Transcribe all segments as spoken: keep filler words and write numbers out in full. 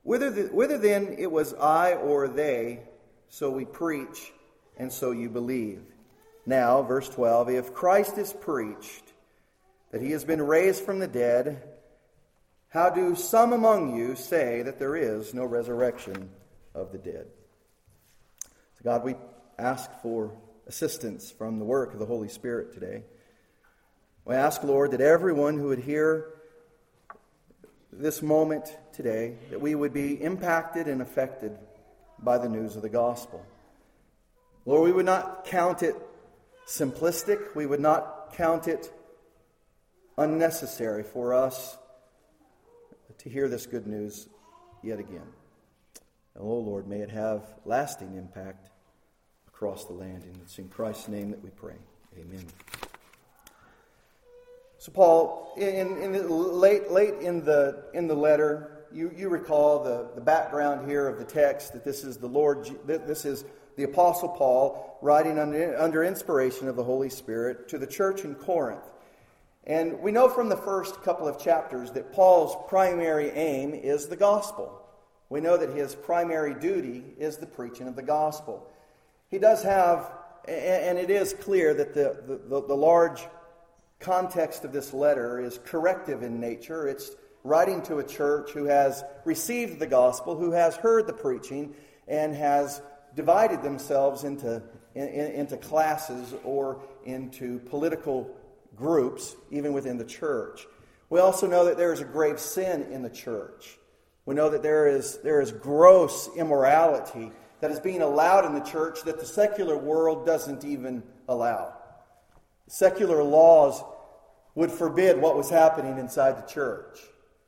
Whether, the, whether then it was I or they, so we preach, and so you believe. Now, verse twelve, if Christ is preached, that he has been raised from the dead, how do some among you say that there is no resurrection of the dead? So God, we ask for assistance from the work of the Holy Spirit today. We ask, Lord, that everyone who would hear this moment today, that we would be impacted and affected by the news of the gospel. Lord, we would not count it simplistic. We would not count it unnecessary for us to hear this good news yet again. And, oh Lord, may it have lasting impact across the land. And it's in Christ's name that we pray. Amen. So Paul, in, in the, late late in the in the letter, you, you recall the, the background here of the text, that this is the Lord, this is the Apostle Paul writing under, under inspiration of the Holy Spirit to the church in Corinth. And we know from the first couple of chapters that Paul's primary aim is the gospel. We know that his primary duty is the preaching of the gospel. He does have, and it is clear that the, the, the large context of this letter is corrective in nature. It's writing to a church who has received the gospel, who has heard the preaching, and has divided themselves into, in, into classes or into political groups, even within the church. We also know that there is a grave sin in the church. We know that there is, there is gross immorality that is being allowed in the church that the secular world doesn't even allow. Secular laws would forbid what was happening inside the church.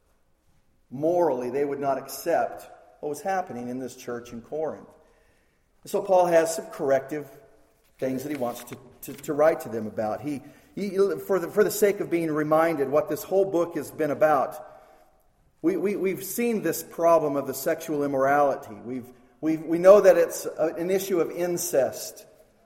Morally, they would not accept what was happening in this church in Corinth. So Paul has some corrective things that he wants to, to, to write to them about. He, he for the for the sake of being reminded what this whole book has been about. We, we we've seen this problem of the sexual immorality. We've we we know that it's a, an issue of incest.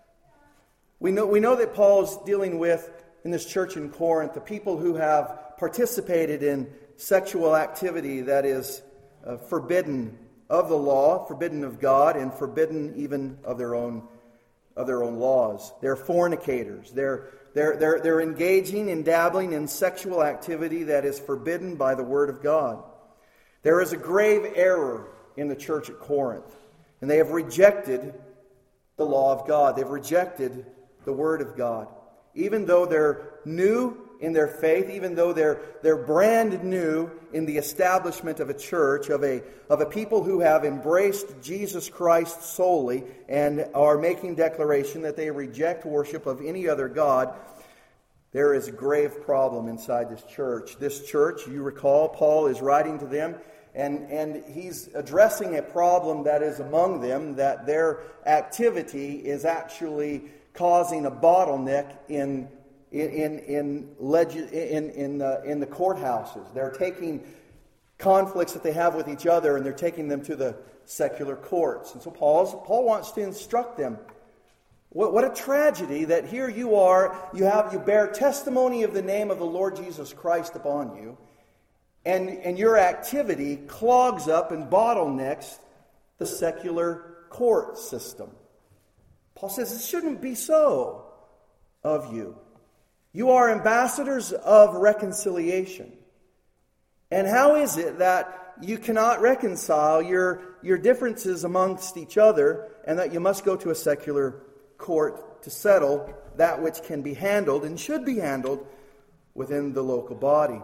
We know we know that Paul's dealing with, in this church in Corinth, the people who have participated in sexual activity that is uh, forbidden of the law, forbidden of God, and forbidden even of their own of their own laws. They're fornicators. They're they're they're they're engaging and dabbling in sexual activity that is forbidden by the Word of God. There is a grave error in the church at Corinth, and they have rejected the law of God. They've rejected the Word of God. Even though they're new in their faith, even though they're they're brand new in the establishment of a church, of a of a people who have embraced Jesus Christ solely and are making declaration that they reject worship of any other god, there is a grave problem inside this church. This church, you recall, Paul is writing to them, and, and he's addressing a problem that is among them, that their activity is actually causing a bottleneck in in in in in, in, the, in the courthouses. They're taking conflicts that they have with each other, and they're taking them to the secular courts. And so Paul's, Paul wants to instruct them. What, what a tragedy that here you are, you have you bear testimony of the name of the Lord Jesus Christ upon you, and, and your activity clogs up and bottlenecks the secular court system. Paul says it shouldn't be so of you. You are ambassadors of reconciliation. And how is it that you cannot reconcile your, your differences amongst each other, and that you must go to a secular court to settle that which can be handled and should be handled within the local body?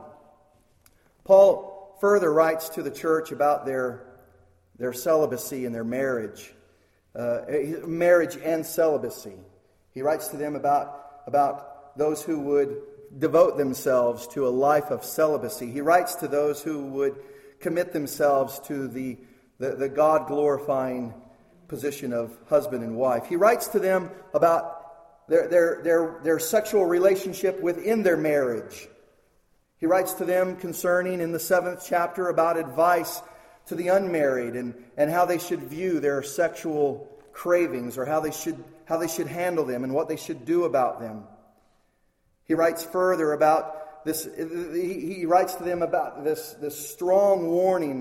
Paul further writes to the church about their, their celibacy and their marriage. Uh, marriage and celibacy. He writes to them about, about those who would devote themselves to a life of celibacy. He writes to those who would commit themselves to the, the, the God-glorifying position of husband and wife. He writes to them about their, their, their, their sexual relationship within their marriage. He writes to them concerning, in the seventh chapter, about advice to the unmarried, and, and how they should view their sexual cravings, or how they should how they should handle them, and what they should do about them. He writes further about this. He, he writes to them about this, this strong warning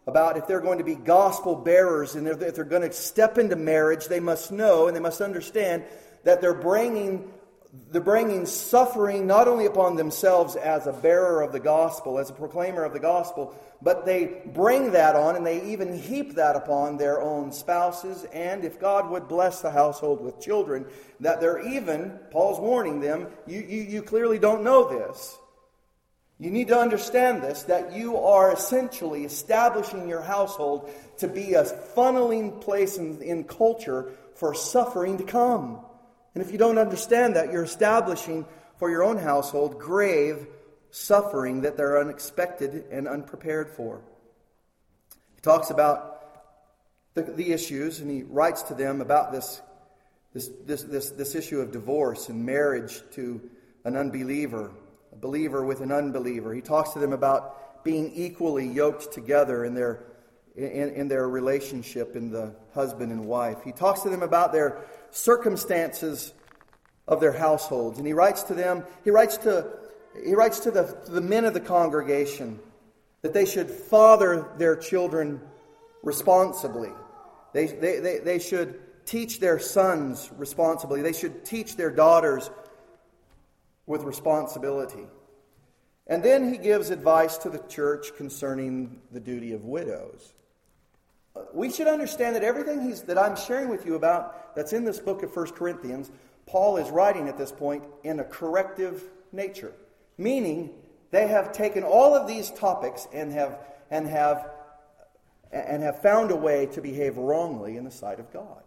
about if they're going to be gospel bearers and if they're going to step into marriage, they must know and they must understand that they're bringing, they're bringing suffering not only upon themselves as a bearer of the gospel, as a proclaimer of the gospel, but they bring that on and they even heap that upon their own spouses. And if God would bless the household with children, that they're even, Paul's warning them, you, you, you clearly don't know this. You need to understand this, that you are essentially establishing your household to be a funneling place in, in culture for suffering to come. And if you don't understand that, you're establishing for your own household grave suffering that they're unexpected and unprepared for. He talks about the, the issues, and he writes to them about this, this, this, this, this issue of divorce and marriage to an unbeliever. A believer with an unbeliever. He talks to them about being equally yoked together in their in, in their relationship in the husband and wife. He talks to them about their circumstances of their households, and he writes to them. He writes to he writes to the to the men of the congregation that they should father their children responsibly. They they they, they should teach their sons responsibly. They should teach their daughters with responsibility. And then he gives advice to the church concerning the duty of widows. We should understand that everything he's, that I'm sharing with you about that's in this book of First Corinthians, Paul is writing at this point in a corrective nature. Meaning, they have taken all of these topics and have and have and have found a way to behave wrongly in the sight of God.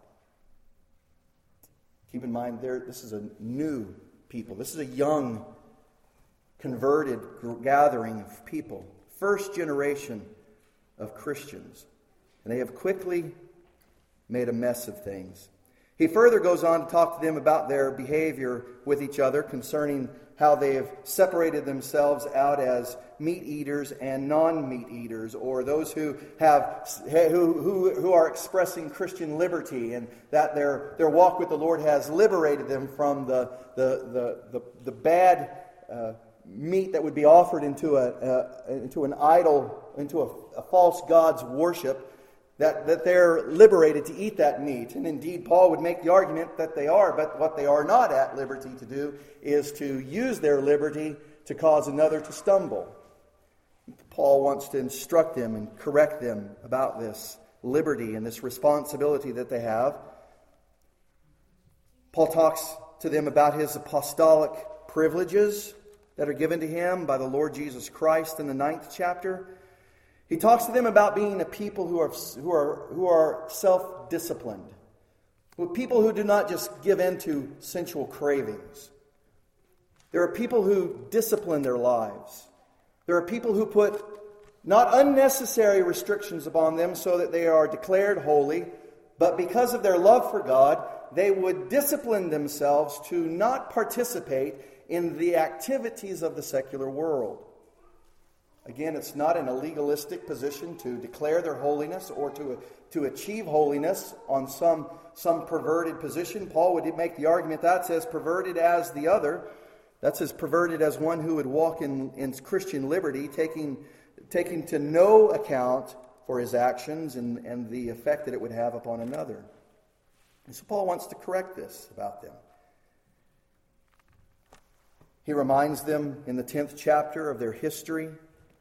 Keep in mind, there this is a new people. This is a young, converted gathering of people. First generation of Christians. And they have quickly made a mess of things. He further goes on to talk to them about their behavior with each other concerning how they have separated themselves out as meat eaters and non-meat eaters, or those who have who who who are expressing Christian liberty, and that their their walk with the Lord has liberated them from the the the the, the bad uh, meat that would be offered into a uh, into an idol, into a, a false god's worship. That, that they're liberated to eat that meat. And indeed, Paul would make the argument that they are, but what they are not at liberty to do is to use their liberty to cause another to stumble. Paul wants to instruct them and correct them about this liberty and this responsibility that they have. Paul talks to them about his apostolic privileges that are given to him by the Lord Jesus Christ in the ninth chapter. He talks to them about being a people who are who are who are self-disciplined, people who do not just give in to sensual cravings. There are people who discipline their lives. There are people who put not unnecessary restrictions upon them so that they are declared holy, but because of their love for God, they would discipline themselves to not participate in the activities of the secular world. Again, it's not in a legalistic position to declare their holiness or to, to achieve holiness on some, some perverted position. Paul would make the argument that's as perverted as the other. That's as perverted as one who would walk in, in Christian liberty, taking, taking to no account for his actions and, and the effect that it would have upon another. And so Paul wants to correct this about them. He reminds them in the tenth chapter of their history.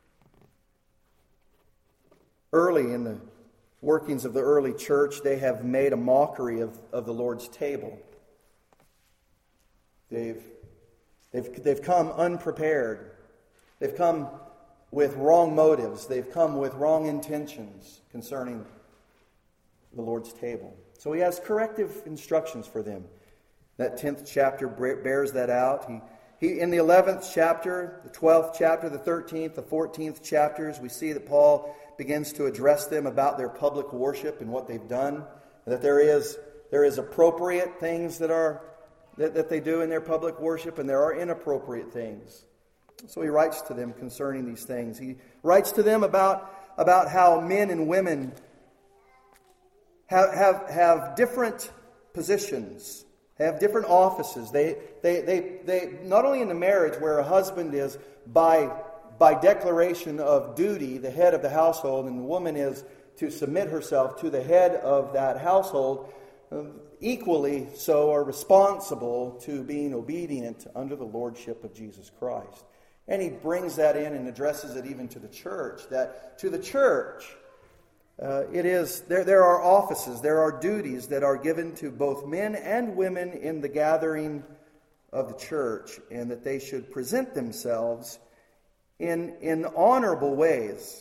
Early in the workings of the early church, they have made a mockery of, of the Lord's table. They've, they've, they've come unprepared. They've come with wrong motives. They've come with wrong intentions concerning the Lord's table. So he has corrective instructions for them. That tenth chapter bears that out. He He, in the eleventh chapter, the twelfth chapter, the thirteenth, the fourteenth chapters, we see that Paul begins to address them about their public worship and what they've done. That there is there is appropriate things that are that, that they do in their public worship, and there are inappropriate things. So he writes to them concerning these things. He writes to them about, about how men and women have have, have different positions. They have different offices. They, they, they, they, not only in the marriage where a husband is by by declaration of duty, the head of the household, and the woman is to submit herself to the head of that household, equally so are responsible to being obedient under the lordship of Jesus Christ. And he brings that in and addresses it even to the church, that to the church, uh, it is there, there are offices, there are duties that are given to both men and women in the gathering of the church, and that they should present themselves in, in honorable ways.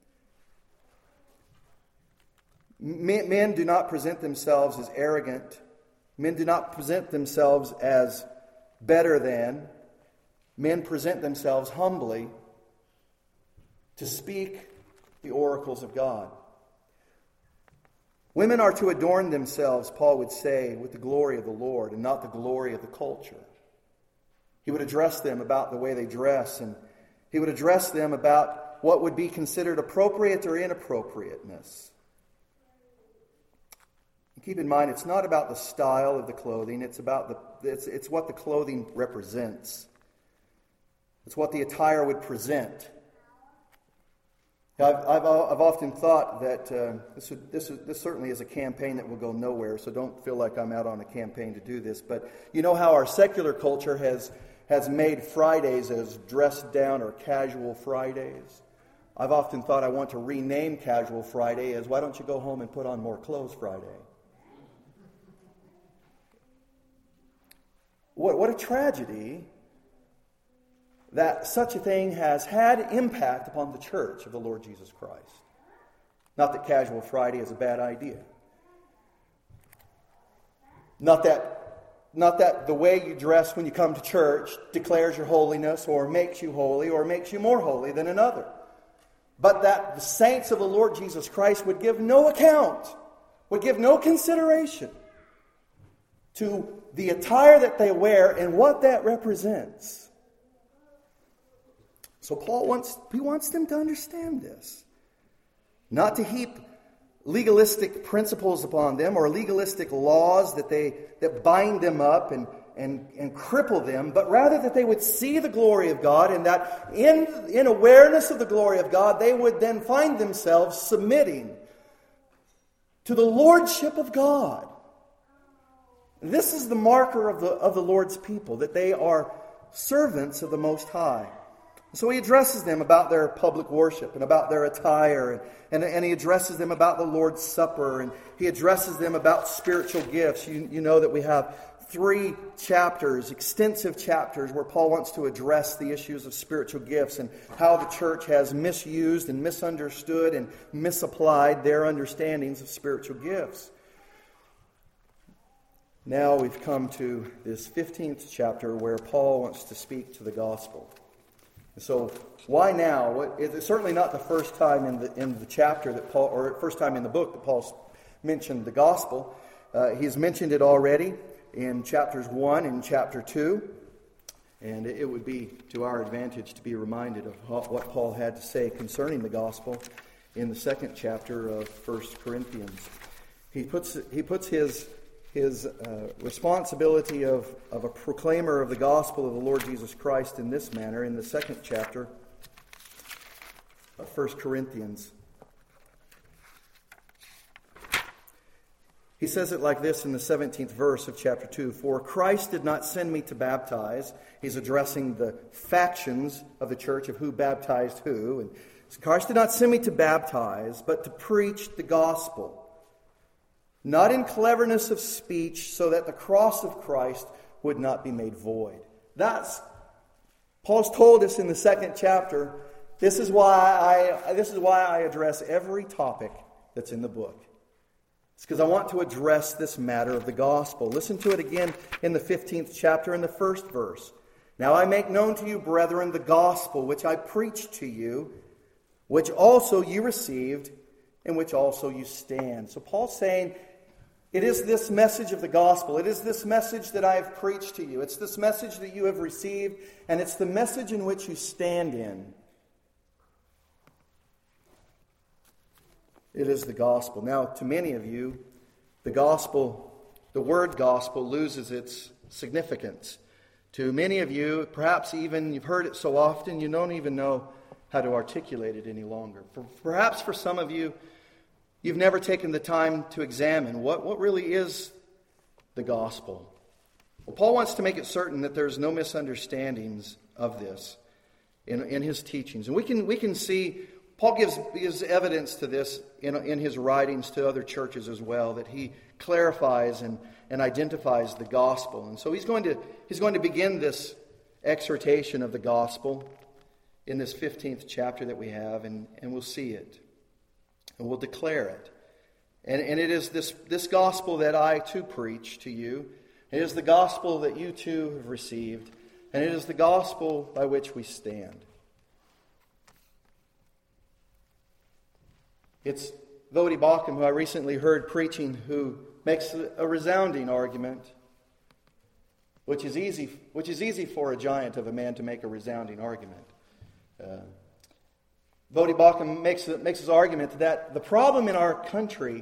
Men, men do not present themselves as arrogant. Men do not present themselves as better than. Men present themselves humbly to speak the oracles of God. Women are to adorn themselves, Paul would say, with the glory of the Lord and not the glory of the culture. He would address them about the way they dress, and he would address them about what would be considered appropriate or inappropriateness. Keep in mind, it's not about the style of the clothing, it's about the it's, it's what the clothing represents. It's what the attire would present. I've, I've, I've often thought that uh, this, would, this, is, this certainly is a campaign that will go nowhere, so don't feel like I'm out on a campaign to do this. But you know how our secular culture has, has made Fridays as dressed down or casual Fridays? I've often thought I want to rename Casual Friday as, why don't you go home and put on more clothes Friday? What, what a tragedy that such a thing has had impact upon the church of the Lord Jesus Christ. Not that Casual Friday is a bad idea. Not that, not that the way you dress when you come to church declares your holiness or makes you holy or makes you more holy than another. But that the saints of the Lord Jesus Christ would give no account, would give no consideration to the attire that they wear and what that represents. So Paul wants, he wants them to understand this. Not to heap legalistic principles upon them or legalistic laws that they that bind them up and, and, and cripple them, but rather that they would see the glory of God, and that in, in awareness of the glory of God, they would then find themselves submitting to the lordship of God. This is the marker of the, of the Lord's people, that they are servants of the Most High. So he addresses them about their public worship and about their attire, and, and, and he addresses them about the Lord's Supper, and he addresses them about spiritual gifts. You, you know that we have three chapters, extensive chapters, where Paul wants to address the issues of spiritual gifts and how the church has misused and misunderstood and misapplied their understandings of spiritual gifts. Now we've come to this fifteenth chapter where Paul wants to speak to the gospel. So why now? It's certainly not the first time in the in the chapter that Paul, or first time in the book that Paul's mentioned the gospel. Uh, he's mentioned it already in chapters one and chapter two, and it would be to our advantage to be reminded of what Paul had to say concerning the gospel in the second chapter of First Corinthians. He puts he puts his his uh, responsibility of, of a proclaimer of the gospel of the Lord Jesus Christ in this manner in the second chapter of First Corinthians. He says it like this in the seventeenth verse of chapter two. For Christ did not send me to baptize. He's addressing the factions of the church of who baptized who. And Christ did not send me to baptize, but to preach the gospel. Not in cleverness of speech, so that the cross of Christ would not be made void. That's, Paul's told us in the second chapter, this is why I this is why I address every topic that's in the book. It's because I want to address this matter of the gospel. Listen to it again in the fifteenth chapter in the first verse. Now I make known to you, brethren, the gospel which I preached to you, which also you received, in which also you stand. So Paul's saying, it is this message of the gospel. It is this message that I have preached to you. It's this message that you have received, and it's the message in which you stand in. It is the gospel. Now, to many of you, the gospel, the word gospel, loses its significance. To many of you, perhaps even you've heard it so often, you don't even know how to articulate it any longer. For, perhaps for some of you, you've never taken the time to examine what, what really is the gospel. Well, Paul wants to make it certain that there's no misunderstandings of this in, in his teachings. And we can we can see, Paul gives, gives evidence to this in, in his writings to other churches as well, that he clarifies and, and identifies the gospel. And so he's going to he's going to begin this exhortation of the gospel in this fifteenth chapter that we have, and, and we'll see it. And we'll declare it. And, and it is this, this gospel that I too preach to you. It is the gospel that you too have received. And it is the gospel by which we stand. It's Voddie Baucham, who I recently heard preaching, who makes a resounding argument, which is easy, which is easy for a giant of a man to make a resounding argument. Uh, Voddie Baucham makes, makes his argument that the problem in our country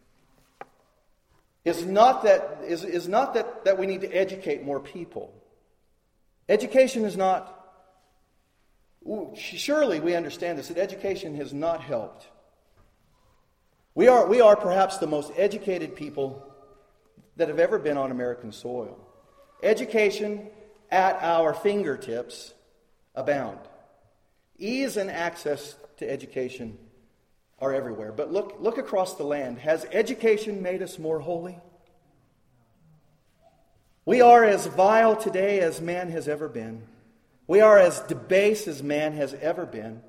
is not that is, is not that, that we need to educate more people. Education is not, surely we understand this, that education has not helped. We are, we are perhaps the most educated people that have ever been on American soil. Education at our fingertips abound. Ease and access to education are everywhere. But look, look across the land. Has education made us more holy? We are as vile today as man has ever been. We are as debased as man has ever been.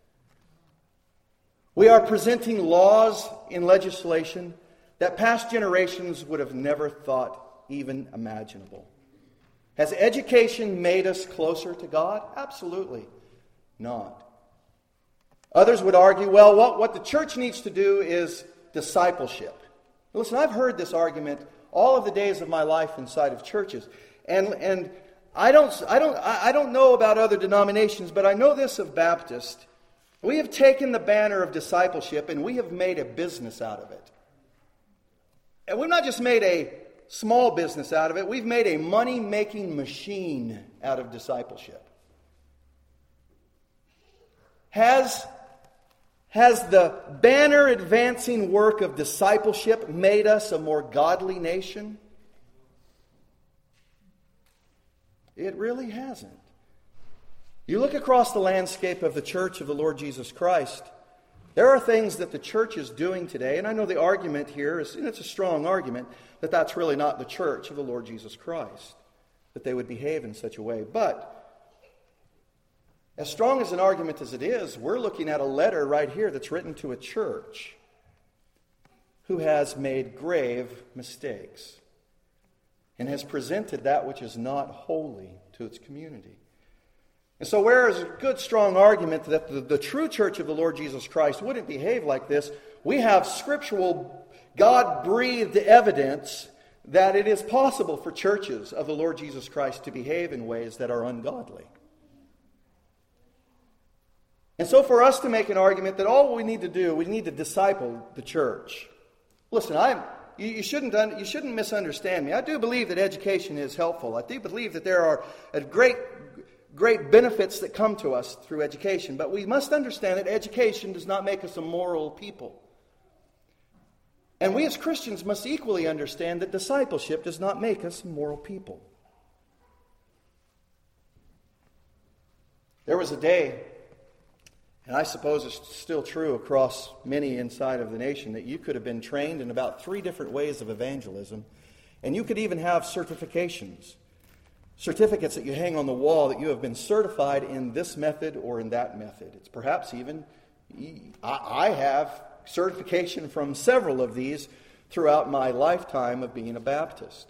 We are presenting laws in legislation that past generations would have never thought even imaginable. Has education made us closer to God? Absolutely not. Others would argue, well, what, what the church needs to do is discipleship. Listen, I've heard this argument all of the days of my life inside of churches. And and I don't I don't I don't know about other denominations, but I know this of Baptist. We have taken the banner of discipleship and we have made a business out of it. And we've not just made a small business out of it, we've made a money-making machine out of discipleship. Has, has the banner-advancing work of discipleship made us a more godly nation? It really hasn't. You look across the landscape of the church of the Lord Jesus Christ, there are things that the church is doing today, and I know the argument here is, and it's a strong argument, that that's really not the church of the Lord Jesus Christ, that they would behave in such a way. But as strong as an argument as it is, we're looking at a letter right here that's written to a church who has made grave mistakes and has presented that which is not holy to its community. And so whereas a good, strong argument that the, the true church of the Lord Jesus Christ wouldn't behave like this, we have scriptural, God-breathed evidence that it is possible for churches of the Lord Jesus Christ to behave in ways that are ungodly. And so for us to make an argument that all we need to do, we need to disciple the church. Listen, I'm, you, you, shouldn't, you shouldn't misunderstand me. I do believe that education is helpful. I do believe that there are a great Great benefits that come to us through education. But we must understand that education does not make us a moral people. And we as Christians must equally understand that discipleship does not make us moral people. There was a day, and I suppose it's still true across many inside of the nation, that you could have been trained in about three different ways of evangelism. And you could even have certifications. Certificates that you hang on the wall that you have been certified in this method or in that method. It's perhaps even, I have certification from several of these throughout my lifetime of being a Baptist.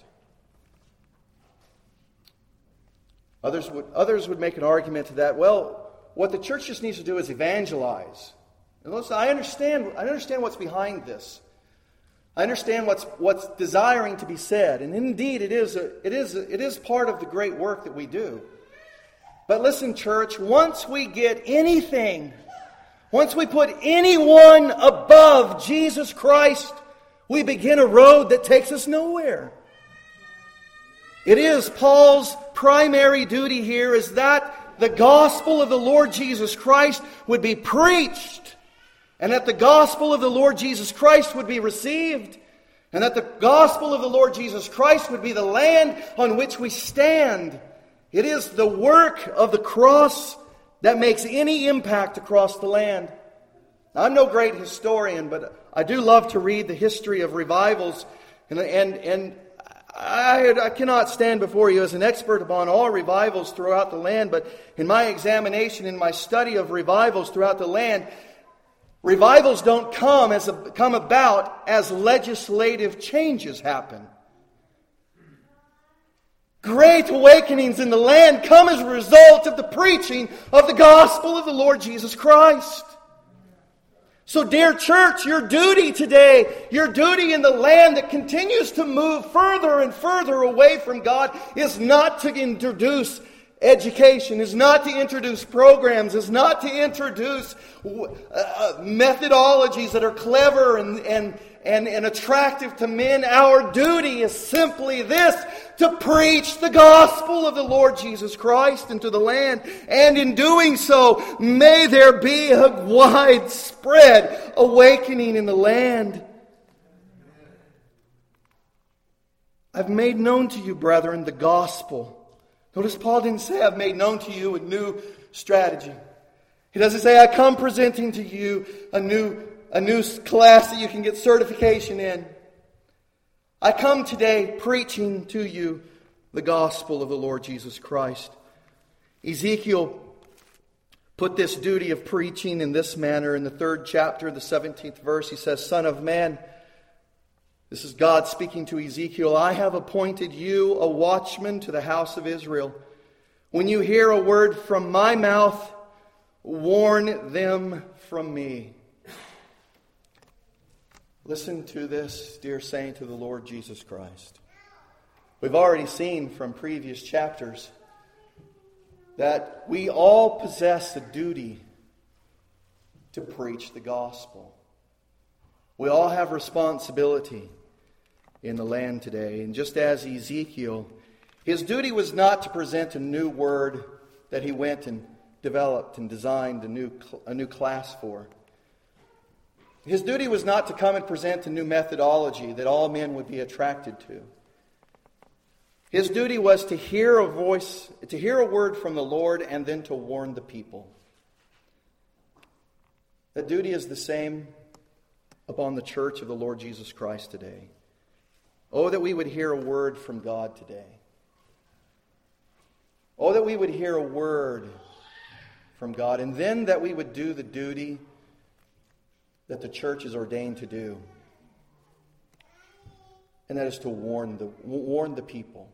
Others would, others would make an argument to that, well, what the church just needs to do is evangelize. And listen, I understand, I understand what's behind this. I understand what's what's desiring to be said, and indeed it is a, it is a, it is part of the great work that we do. But listen, church, once we get anything, once we put anyone above Jesus Christ, we begin a road that takes us nowhere. It is Paul's primary duty here is that the gospel of the Lord Jesus Christ would be preached, and that the gospel of the Lord Jesus Christ would be received, and that the gospel of the Lord Jesus Christ would be the land on which we stand. It is the work of the cross that makes any impact across the land. Now, I'm no great historian, but I do love to read the history of revivals, and and, and I, I cannot stand before you as an expert upon all revivals throughout the land, but in my examination, in my study of revivals throughout the land, revivals don't come as a, come about as legislative changes happen. Great awakenings in the land come as a result of the preaching of the gospel of the Lord Jesus Christ. So, dear church, your duty today, your duty in the land that continues to move further and further away from God, is not to introduce education, is not to introduce programs, is not to introduce uh, methodologies that are clever and, and, and, and attractive to men. Our duty is simply this: to preach the gospel of the Lord Jesus Christ into the land. And in doing so, may there be a widespread awakening in the land. I've made known to you, brethren, the gospel. Notice Paul didn't say, I've made known to you a new strategy. He doesn't say, I come presenting to you a new, a new class that you can get certification in. I come today preaching to you the gospel of the Lord Jesus Christ. Ezekiel put this duty of preaching in this manner in the third chapter, the seventeenth verse. He says, Son of man, this is God speaking to Ezekiel, I have appointed you a watchman to the house of Israel. When you hear a word from my mouth, warn them from me. Listen to this, dear saint of the Lord Jesus Christ. We've already seen from previous chapters that we all possess a duty to preach the gospel. We all have responsibility in the land today. And just as Ezekiel, his duty was not to present a new word that he went and developed and designed a new, a new class for. His duty was not to come and present a new methodology that all men would be attracted to. His duty was to hear a voice, to hear a word from the Lord, and then to warn the people. That duty is the same upon the church of the Lord Jesus Christ today. Oh, that we would hear a word from God today. Oh, that we would hear a word from God, and then that we would do the duty that the church is ordained to do. And that is to warn the, warn the people.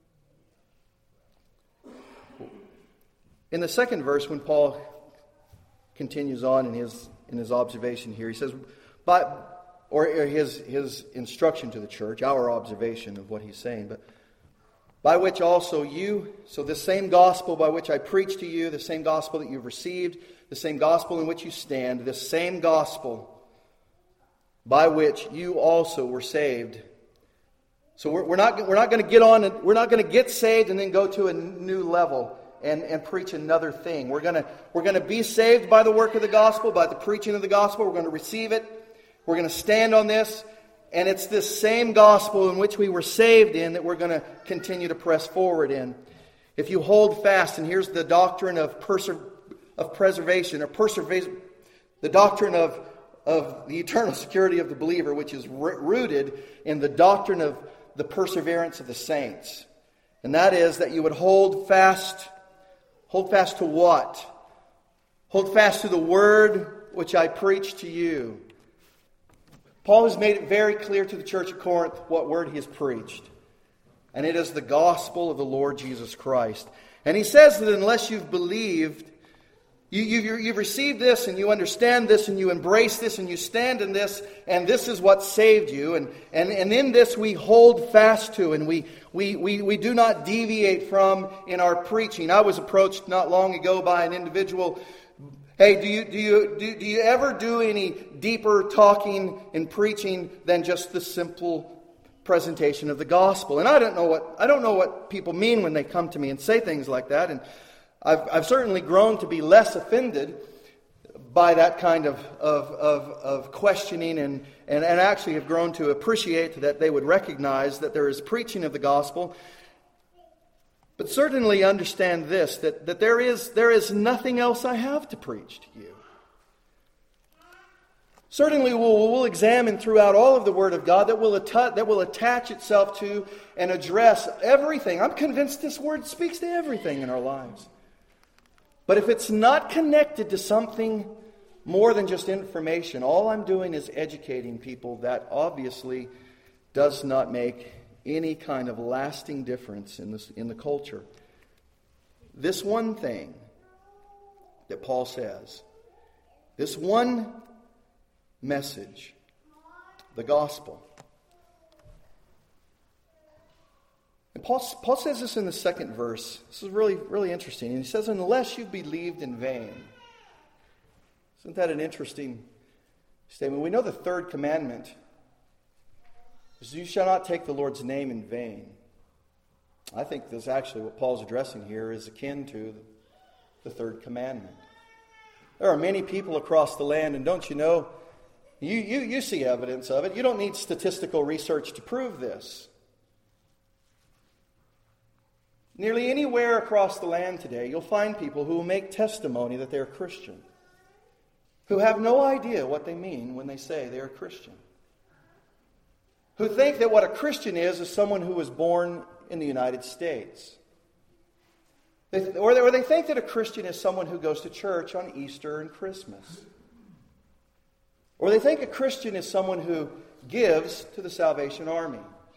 In the second verse, when Paul continues on in his, in his observation here, he says, but or his, his instruction to the church, our observation of what he's saying, but by which also you, so the same gospel by which I preach to you, the same gospel that you've received, the same gospel in which you stand, the same gospel by which you also were saved. So we're, we're not we're not going to get on, we're not going to get saved and then go to a new level and, and preach another thing. We're going to we're going to be saved by the work of the gospel, by the preaching of the gospel. We're going to receive it. We're going to stand on this, and it's this same gospel in which we were saved in that we're going to continue to press forward in. If you hold fast, and here's the doctrine of perse- of preservation, or preservation, the doctrine of, of the eternal security of the believer, which is r- rooted in the doctrine of the perseverance of the saints. And that is that you would hold fast, hold fast to what? Hold fast to the word which I preach to you. Paul has made it very clear to the church of Corinth what word he has preached. And it is the gospel of the Lord Jesus Christ. And he says that unless you've believed, you, you, you've received this and you understand this and you embrace this and you stand in this, and this is what saved you. And, and, and in this we hold fast to, and we, we, we, we do not deviate from in our preaching. I was approached not long ago by an individual. Hey, do you do you do, do you ever do any deeper talking and preaching than just the simple presentation of the gospel? And I don't know what I don't know what people mean when they come to me and say things like that. And I've, I've certainly grown to be less offended by that kind of, of, of, of questioning and, and, and actually have grown to appreciate that they would recognize that there is preaching of the gospel. But certainly understand this, that, that there is, there is nothing else I have to preach to you. Certainly we'll, we'll examine throughout all of the Word of God that will, att- that will attach itself to and address everything. I'm convinced this Word speaks to everything in our lives. But if it's not connected to something more than just information, all I'm doing is educating people. That obviously does not make any kind of lasting difference in this, in the culture. This one thing that Paul says, this one message, the gospel. And Paul, Paul says this in the second verse. This is really, really interesting. And he says, unless you believed in vain. Isn't that an interesting statement? We know the third commandment is you shall not take the Lord's name in vain. I think this actually what Paul's addressing here is akin to the third commandment. There are many people across the land, and don't you know, you, you, you see evidence of it. You don't need statistical research to prove this. Nearly anywhere across the land today, you'll find people who will make testimony that they're Christian, who have no idea what they mean when they say they're Christian, who think that what a Christian is is someone who was born in the United States. They, or, they, or they think that a Christian is someone who goes to church on Easter and Christmas. Or they think a Christian is someone who gives to the Salvation Army.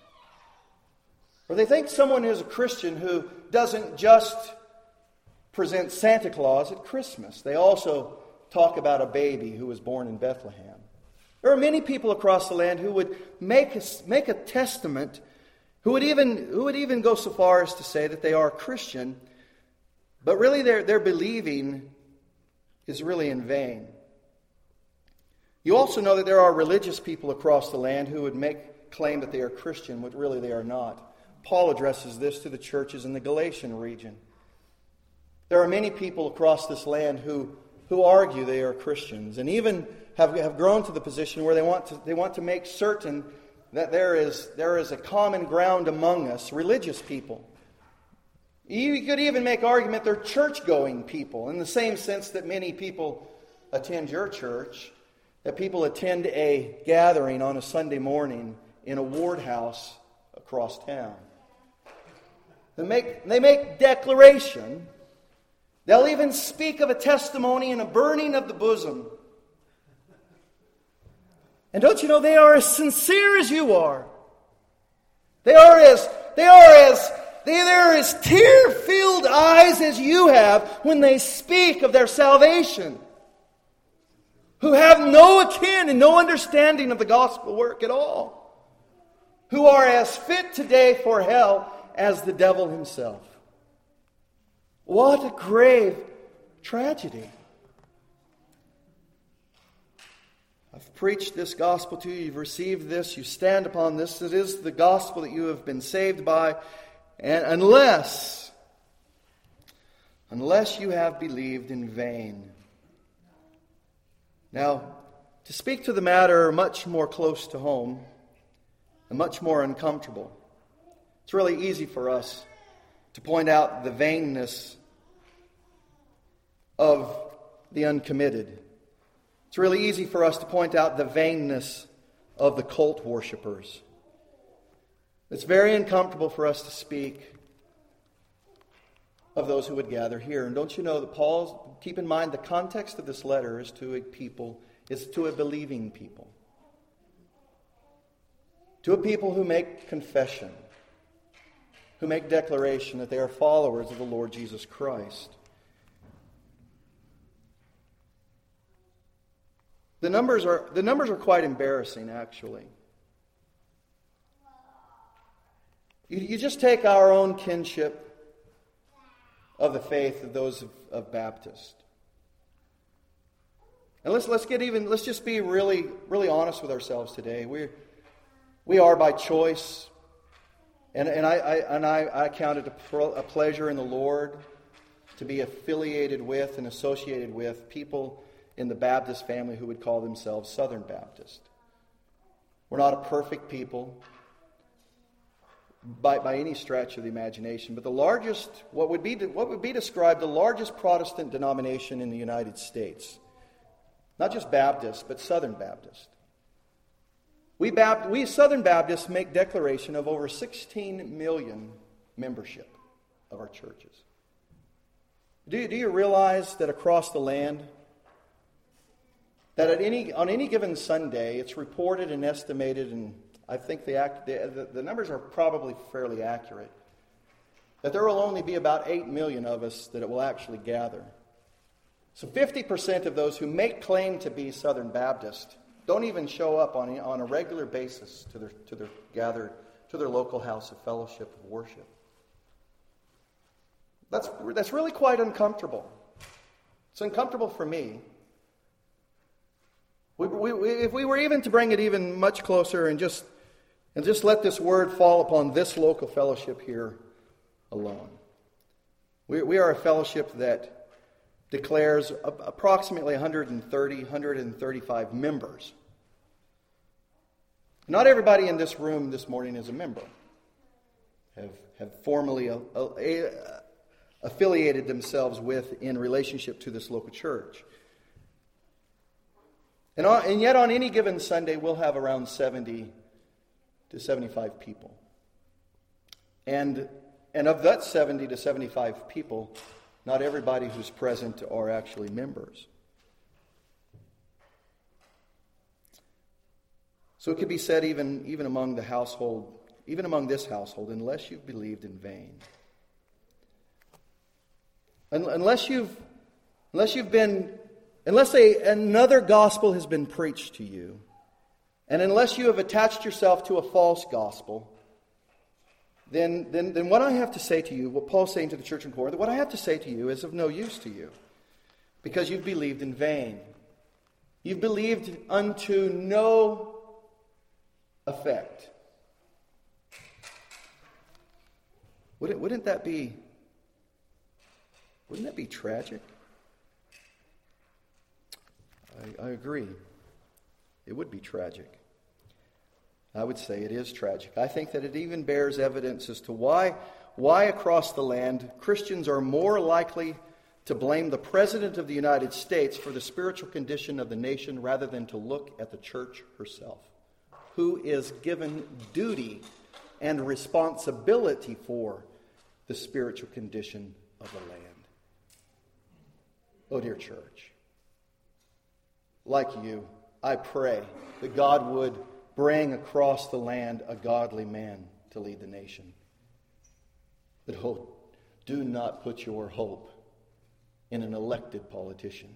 Or they think someone is a Christian who doesn't just present Santa Claus at Christmas. They also talk about a baby who was born in Bethlehem. There are many people across the land who would make a, make a testament, who would even who would even go so far as to say that they are Christian, but really their, their believing is really in vain. You also know that there are religious people across the land who would make claim that they are Christian, but really they are not. Paul addresses this to the churches in the Galatian region. There are many people across this land who, who argue they are Christians, and even have, have grown to the position where they want to they want to make certain that there is there is a common ground among us, religious people. You could even make argument they're church-going people, in the same sense that many people attend your church, that people attend a gathering on a Sunday morning in a ward house across town. They make, they make declaration. They'll even speak of a testimony and a burning of the bosom. And don't you know, they are as sincere as you are. They are as, they are as, they are as tear-filled eyes as you have when they speak of their salvation. Who have no akin and no understanding of the gospel work at all. Who are as fit today for hell as the devil himself. What a grave tragedy. I've preached this gospel to you. You've received this. You stand upon this. It is the gospel that you have been saved by. And unless, unless you have believed in vain. Now, to speak to the matter much more close to home and much more uncomfortable, it's really easy for us to point out the vainness of the uncommitted. It's really easy for us to point out the vainness of the cult worshipers. It's very uncomfortable for us to speak of those who would gather here. And don't you know that Paul's, keep in mind the context of this letter is to a people, is to a believing people. To a people who make confession, who make declaration that they are followers of the Lord Jesus Christ. The numbers are the numbers are quite embarrassing, actually. You, you just take our own kinship of the faith of those of, of Baptist. And let's let's get even let's just be really really honest with ourselves today. We we are by choice. And, and, I, I, and I, I count it a, a pleasure in the Lord to be affiliated with and associated with people in the Baptist family who would call themselves Southern Baptist. We're not a perfect people by, by any stretch of the imagination, but the largest, what would be what would be described the largest Protestant denomination in the United States. Not just Baptist, but Southern Baptist. We, Bapt- we Southern Baptists make declaration of over sixteen million membership of our churches. Do you, do you realize that across the land, that at any on any given Sunday, it's reported and estimated, and I think the, act, the, the numbers are probably fairly accurate, that there will only be about eight million of us that it will actually gather. So fifty percent of those who make claim to be Southern Baptist don't even show up on a, on a regular basis to their to their gathered to their local house of fellowship of worship. That's that's really quite uncomfortable. It's uncomfortable for me. We, we, we, if we were even to bring it even much closer and just and just let this word fall upon this local fellowship here alone. We, we are a fellowship that declares approximately one hundred thirty, one hundred thirty-five members. Not everybody in this room this morning is a member. Have have formally a, a, a, affiliated themselves with in relationship to this local church. And, on, and yet on any given Sunday, we'll have around seventy to seventy-five people. And, and of that seventy to seventy-five people, not everybody who's present are actually members. So it could be said even, even among the household, even among this household, unless you've believed in vain. Unless you've, unless you've been, unless a, another gospel has been preached to you, and unless you have attached yourself to a false gospel, then, then, then what I have to say to you, what Paul's saying to the church in Corinth, what I have to say to you is of no use to you, because you've believed in vain. You've believed unto no effect. Wouldn't, wouldn't that be, wouldn't that be tragic? I, I agree. It would be tragic. I would say it is tragic. I think that it even bears evidence as to why, why across the land Christians are more likely to blame the President of the United States for the spiritual condition of the nation rather than to look at the church herself, who is given duty and responsibility for the spiritual condition of the land. Oh, dear church, like you, I pray that God would bring across the land a godly man to lead the nation. But oh, do not put your hope in an elected politician.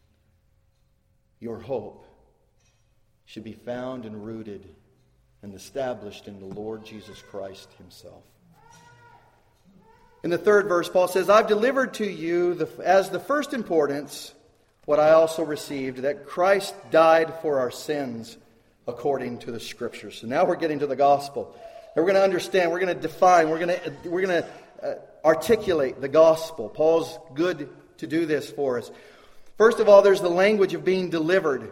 Your hope should be found and rooted and established in the Lord Jesus Christ himself. In the third verse, Paul says, I've delivered to you the, as the first importance what I also received, that Christ died for our sins according to the Scriptures. So now we're getting to the gospel. And we're going to understand, we're going to define, we're going to, we're going to uh, articulate the gospel. Paul's good to do this for us. First of all, there's the language of being delivered.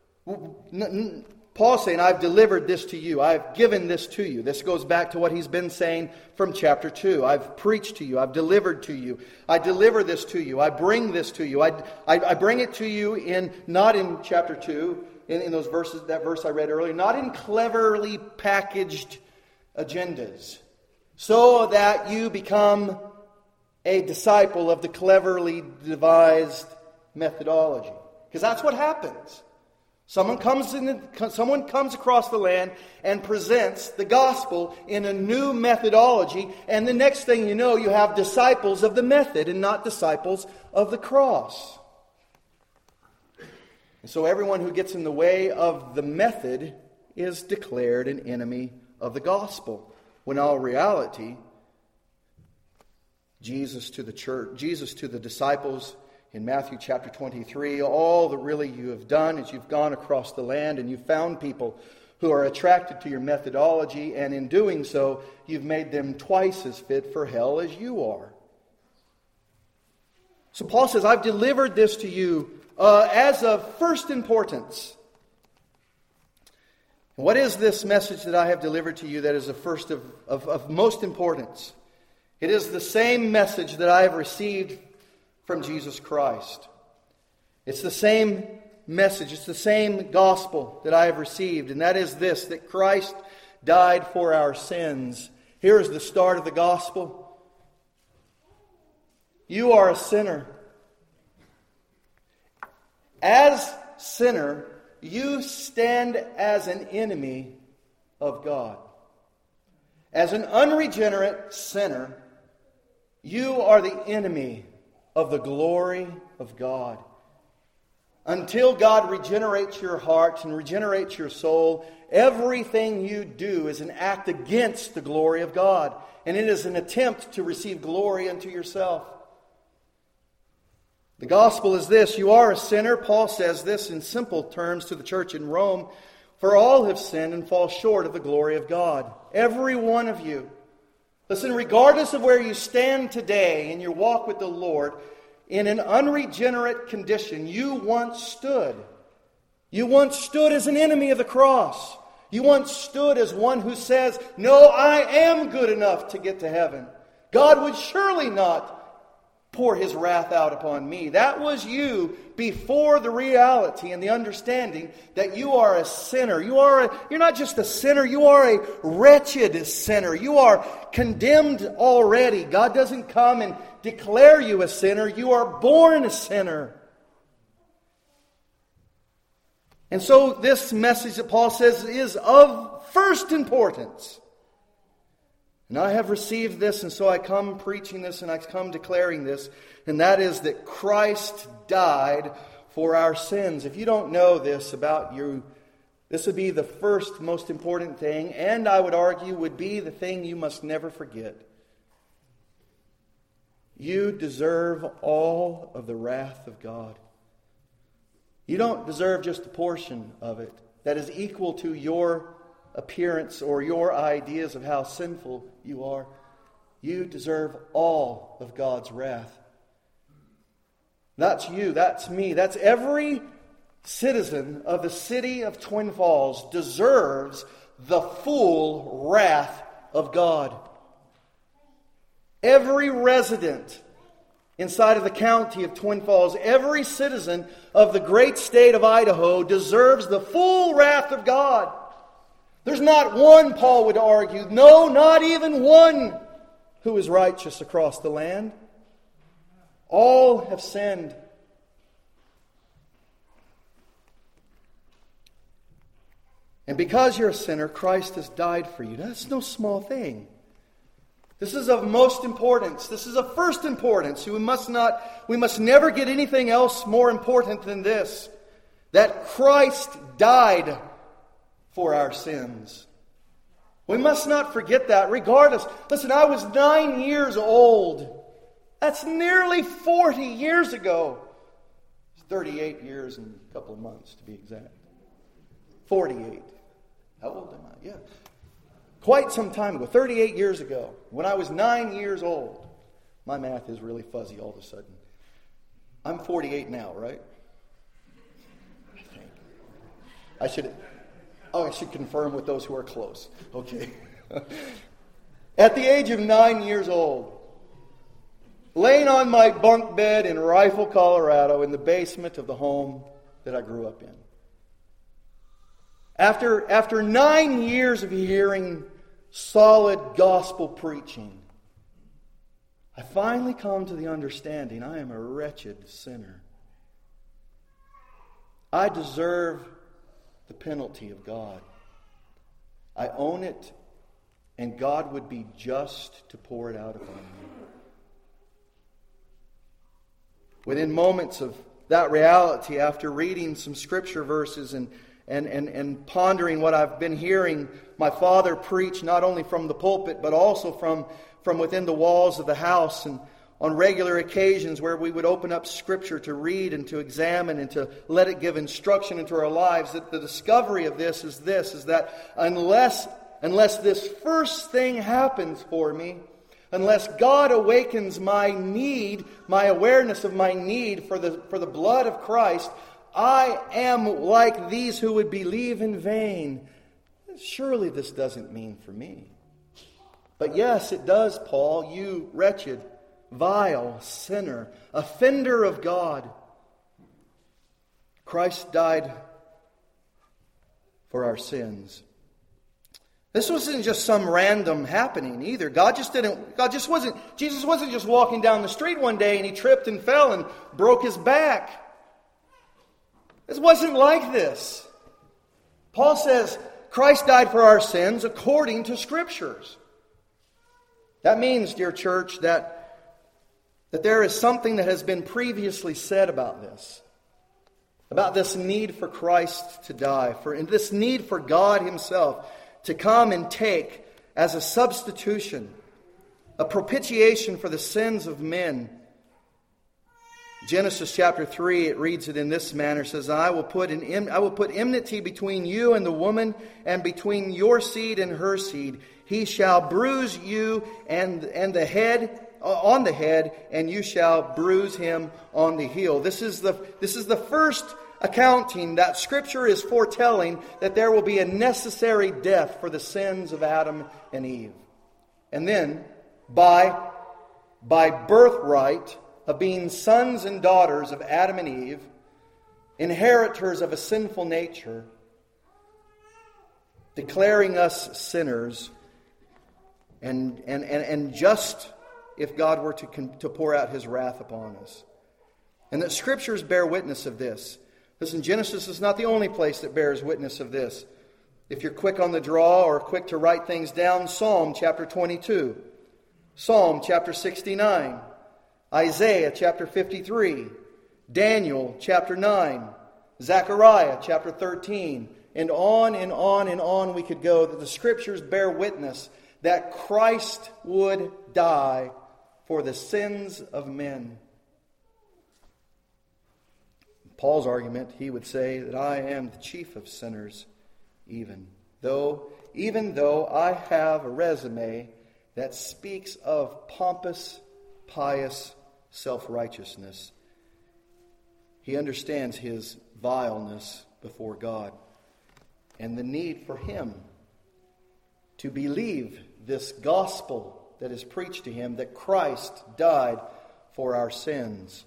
Paul's saying, I've delivered this to you. I've given this to you. This goes back to what he's been saying from chapter two. I've preached to you. I've delivered to you. I deliver this to you. I bring this to you. I, I, I bring it to you in, not in chapter two, in, in those verses, that verse I read earlier, not in cleverly packaged agendas, so that you become a disciple of the cleverly devised methodology. Because that's what happens. Someone comes in, someone comes across the land and presents the gospel in a new methodology, and the next thing you know, you have disciples of the method and not disciples of the cross. And so everyone who gets in the way of the method is declared an enemy of the gospel, when in all reality, Jesus to the church, Jesus to the disciples in Matthew chapter twenty-three, all that really you have done is you've gone across the land and you've found people who are attracted to your methodology, and in doing so, you've made them twice as fit for hell as you are. So Paul says, I've delivered this to you uh, as of first importance. What is this message that I have delivered to you that is of first of, of, of most importance? It is the same message that I have received from Jesus Christ. It's the same message, it's the same gospel that I have received, and that is this, that Christ died for our sins. Here is the start of the gospel. You are a sinner. As sinner, you stand as an enemy of God. As an unregenerate sinner, you are the enemy of the glory of God. Until God regenerates your heart and regenerates your soul, everything you do is an act against the glory of God. And it is an attempt to receive glory unto yourself. The gospel is this: you are a sinner. Paul says this in simple terms to the church in Rome. For all have sinned and fall short of the glory of God. Every one of you. Listen, regardless of where you stand today in your walk with the Lord, in an unregenerate condition, you once stood. You once stood as an enemy of the cross. You once stood as one who says, no, I am good enough to get to heaven. God would surely not pour His wrath out upon me. That was you before the reality and the understanding that you are a sinner. You are a, you're not just a sinner, you are a wretched sinner. You are condemned already. God doesn't come and declare you a sinner. You are born a sinner. And so this message that Paul says is of first importance. And I have received this, and so I come preaching this, and I come declaring this, and that is that Christ died for our sins. If you don't know this about you, this would be the first most important thing, and I would argue would be the thing you must never forget. You deserve all of the wrath of God. You don't deserve just a portion of it that is equal to your appearance or your ideas of how sinful you are. You deserve all of God's wrath. That's you, that's me, that's every citizen of the city of Twin Falls deserves the full wrath of God. Every resident inside of the county of Twin Falls, every citizen of the great state of Idaho deserves the full wrath of God. There's not one, Paul would argue, no, not even one, who is righteous across the land. All have sinned. And because you're a sinner, Christ has died for you. That's no small thing. This is of most importance. This is of first importance. We must not, we must never get anything else more important than this. That Christ died for our sins. We must not forget that regardless. Listen, I was nine years old. That's nearly forty years ago. It's thirty-eight years and a couple of months to be exact. forty-eight. How old am I? Yeah. Quite some time ago, thirty-eight years ago, when I was nine years old. My math is really fuzzy all of a sudden. I'm forty-eight now, right? I think. I should... Oh, I should confirm with those who are close. Okay. At the age of nine years old, laying on my bunk bed in Rifle, Colorado, in the basement of the home that I grew up in. After, after nine years of hearing solid gospel preaching, I finally come to the understanding I am a wretched sinner. I deserve the penalty of God. I own it, and God would be just to pour it out upon me. Within moments of that reality, after reading some scripture verses and, and, and, and pondering what I've been hearing my father preach, not only from the pulpit, but also from, from within the walls of the house, and on regular occasions where we would open up Scripture to read and to examine and to let it give instruction into our lives, that the discovery of this is this, is that unless, unless this first thing happens for me, unless God awakens my need, my awareness of my need for the, for the blood of Christ, I am like these who would believe in vain. Surely this doesn't mean for me. But yes, it does, Paul, you wretched, vile sinner, offender of God. Christ died for our sins. This wasn't just some random happening either. God just didn't, God just wasn't, Jesus wasn't just walking down the street one day and he tripped and fell and broke his back. It wasn't like this. Paul says Christ died for our sins according to Scriptures. That means, dear church, that, that there is something that has been previously said about this. About this need for Christ to die. For and this need for God Himself to come and take as a substitution, a propitiation for the sins of men. Genesis chapter three, it reads it in this manner, says, I will put an I will put enmity between you and the woman, and between your seed and her seed. He shall bruise you and, and the head on the head, and you shall bruise him on the heel. This is the this is the first accounting that Scripture is foretelling that there will be a necessary death for the sins of Adam and Eve. And then, by, by birthright of being sons and daughters of Adam and Eve, inheritors of a sinful nature, declaring us sinners, and, and, and, and just if God were to, to pour out His wrath upon us. And that Scriptures bear witness of this. Listen, Genesis is not the only place that bears witness of this. If you're quick on the draw or quick to write things down, Psalm chapter twenty-two, Psalm chapter sixty-nine, Isaiah chapter fifty-three, Daniel chapter nine, Zechariah chapter thirteen, and on and on and on we could go, that the Scriptures bear witness that Christ would die for the sins of men. Paul's argument, he would say that I am the chief of sinners, even though, even though I have a resume that speaks of pompous, pious self-righteousness. He understands his vileness before God and the need for him to believe this gospel that is preached to him, that Christ died for our sins.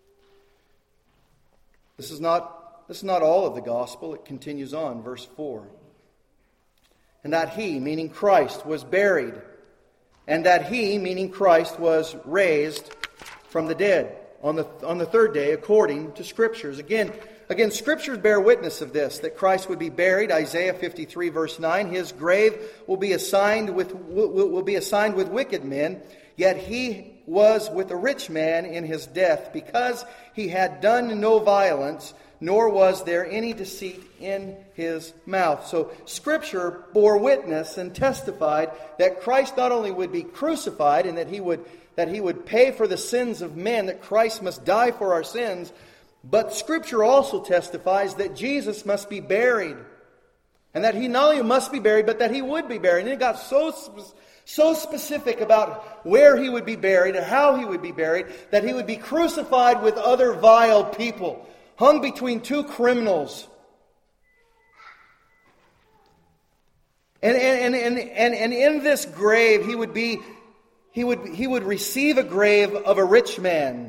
This is not, this is not all of the gospel. It continues on, verse four. And that He, meaning Christ, was buried, and that He, meaning Christ, was raised from the dead on the, on the third day, according to Scriptures. Again, again, Scriptures bear witness of this, that Christ would be buried. Isaiah fifty-three, verse nine. His grave will be assigned with will, will be assigned with wicked men, yet He was with a rich man in his death, because he had done no violence, nor was there any deceit in his mouth. So Scripture bore witness and testified that Christ not only would be crucified and that he would that he would pay for the sins of men, that Christ must die for our sins, but Scripture also testifies that Jesus must be buried. And that He not only must be buried, but that He would be buried. And it got so So specific about where He would be buried and how He would be buried, that He would be crucified with other vile people, hung between two criminals. And, and, and, and, and in this grave, He would be, He would, He would receive a grave of a rich man.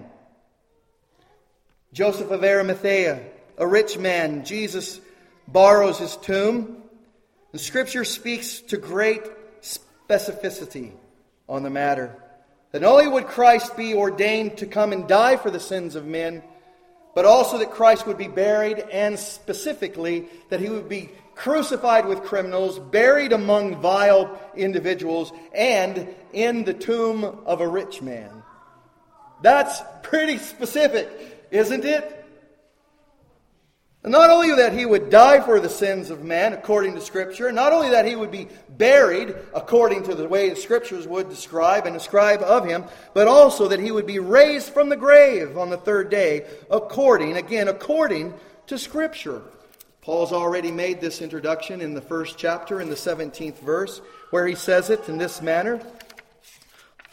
Joseph of Arimathea, a rich man. Jesus borrows his tomb. The Scripture speaks to great specificity on the matter. That not only would Christ be ordained to come and die for the sins of men, but also that Christ would be buried, and specifically that He would be crucified with criminals, buried among vile individuals, and in the tomb of a rich man. That's pretty specific, isn't it? And not only that He would die for the sins of man, according to Scripture, not only that He would be buried, according to the way the Scriptures would describe and describe of Him, but also that He would be raised from the grave on the third day, according, again, according to Scripture. Paul's already made this introduction in the first chapter, in the seventeenth verse, where he says it in this manner.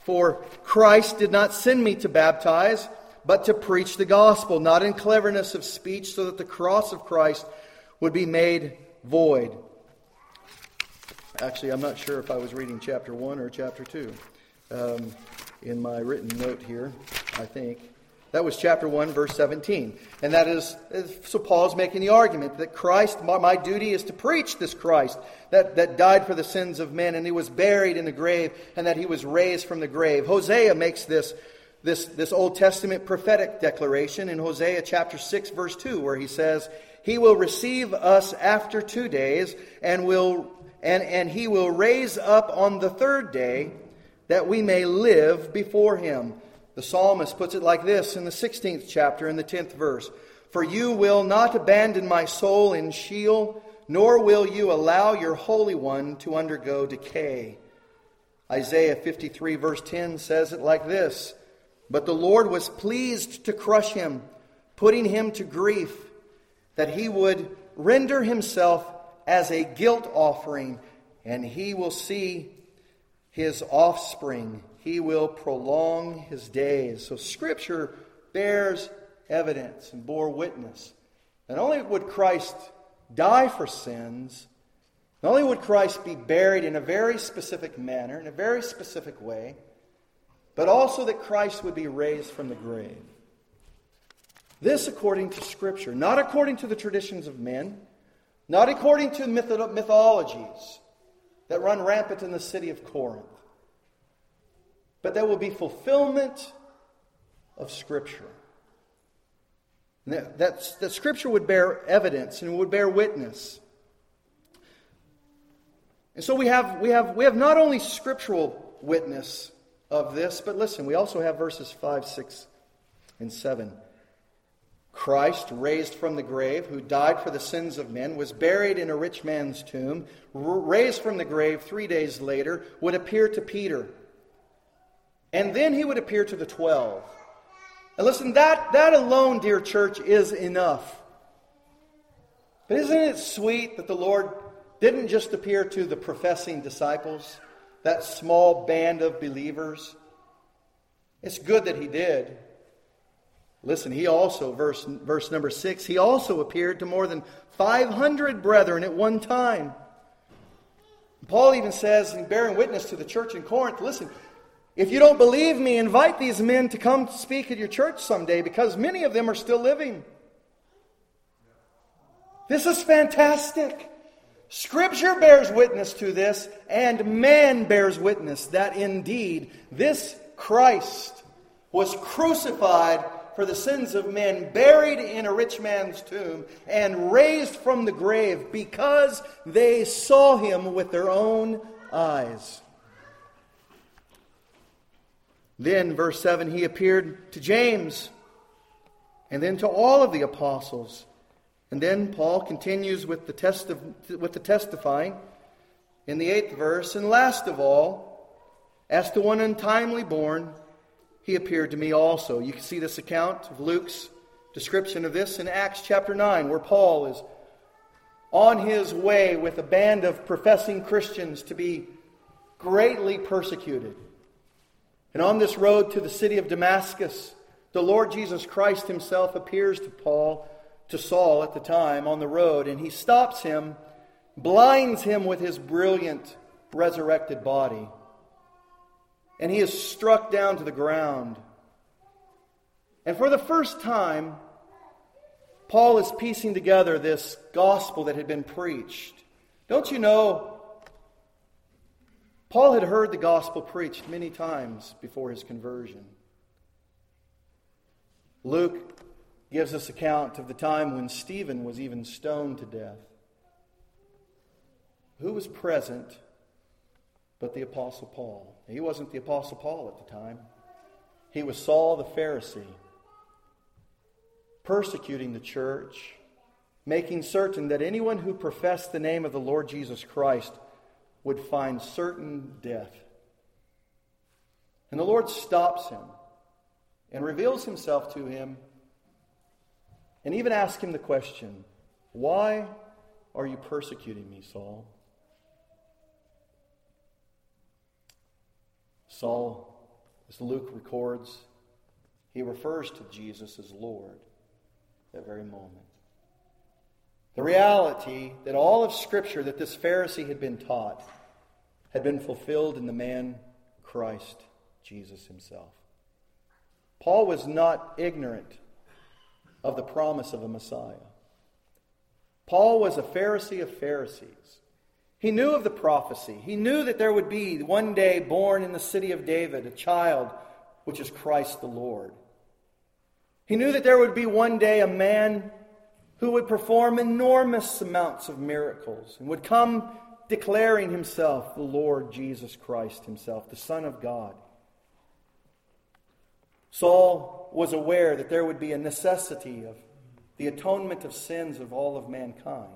For Christ did not send me to baptize, but to preach the gospel, not in cleverness of speech, so that the cross of Christ would be made void. Actually, I'm not sure if I was reading chapter one or chapter two. Um, in my written note here, I think. That was chapter one, verse seventeen. And that is, so Paul's making the argument that Christ, my, my duty is to preach this Christ that, that died for the sins of men, and he was buried in the grave, and that he was raised from the grave. Hosea makes this, this, this Old Testament prophetic declaration in Hosea chapter six, verse two, where he says, He will receive us after two days, and will and, and he will raise up on the third day, that we may live before him. The psalmist puts it like this in the sixteenth chapter, in the tenth verse. For you will not abandon my soul in Sheol, nor will you allow your Holy One to undergo decay. Isaiah fifty-three verse ten says it like this. But the Lord was pleased to crush him, putting him to grief, that he would render himself as a guilt offering, and he will see his offspring. He will prolong his days. So Scripture bears evidence and bore witness. Not only would Christ die for sins, not only would Christ be buried in a very specific manner, in a very specific way, but also that Christ would be raised from the grave. This according to Scripture, not according to the traditions of men, not according to myth- mythologies that run rampant in the city of Corinth, but that will be fulfillment of Scripture. And that, that, that Scripture would bear evidence and would bear witness. And so we have, we have, we have not only scriptural witness of this, but listen, we also have verses five, six, and seven. Christ, raised from the grave, who died for the sins of men, was buried in a rich man's tomb, raised from the grave three days later, would appear to Peter. And then he would appear to the twelve. And listen, that, that alone, dear church, is enough. But isn't it sweet that the Lord didn't just appear to the professing disciples, that small band of believers? It's good that he did. Listen, he also, verse, verse number six, he also appeared to more than five hundred brethren at one time. Paul even says, in bearing witness to the church in Corinth, listen, if you don't believe me, invite these men to come speak at your church someday, because many of them are still living. This is fantastic. Scripture bears witness to this, and man bears witness that indeed this Christ was crucified for the sins of men, buried in a rich man's tomb, and raised from the grave because they saw him with their own eyes. Then, verse seven, he appeared to James, and then to all of the apostles. And then Paul continues with the test of, with the testifying in the eighth verse. And last of all, as to one untimely born, he appeared to me also. You can see this account of Luke's description of this in Acts chapter nine, where Paul is on his way with a band of professing Christians to be greatly persecuted. And on this road to the city of Damascus, the Lord Jesus Christ himself appears to Paul, to Saul at the time, on the road, and he stops him, blinds him with his brilliant resurrected body. And he is struck down to the ground. And for the first time, Paul is piecing together this gospel that had been preached. Don't you know, Paul had heard the gospel preached many times before his conversion. Luke gives us account of the time when Stephen was even stoned to death. Who was present but the Apostle Paul? He wasn't the Apostle Paul at the time. He was Saul the Pharisee, persecuting the church, making certain that anyone who professed the name of the Lord Jesus Christ would find certain death. And the Lord stops him and reveals himself to him, and even asks him the question, "Why are you persecuting me, Saul?" Saul as Luke records, he refers to Jesus as Lord that very moment. The reality that all of Scripture that this Pharisee had been taught had been fulfilled in the man Christ Jesus himself. Paul was not ignorant of the promise of a Messiah. Paul was a Pharisee of Pharisees. He knew of the prophecy. He knew that there would be one day born in the city of David a child, which is Christ the Lord. He knew that there would be one day a man who would perform enormous amounts of miracles and would come declaring himself the Lord Jesus Christ himself, the Son of God. Saul was aware that there would be a necessity of the atonement of sins of all of mankind.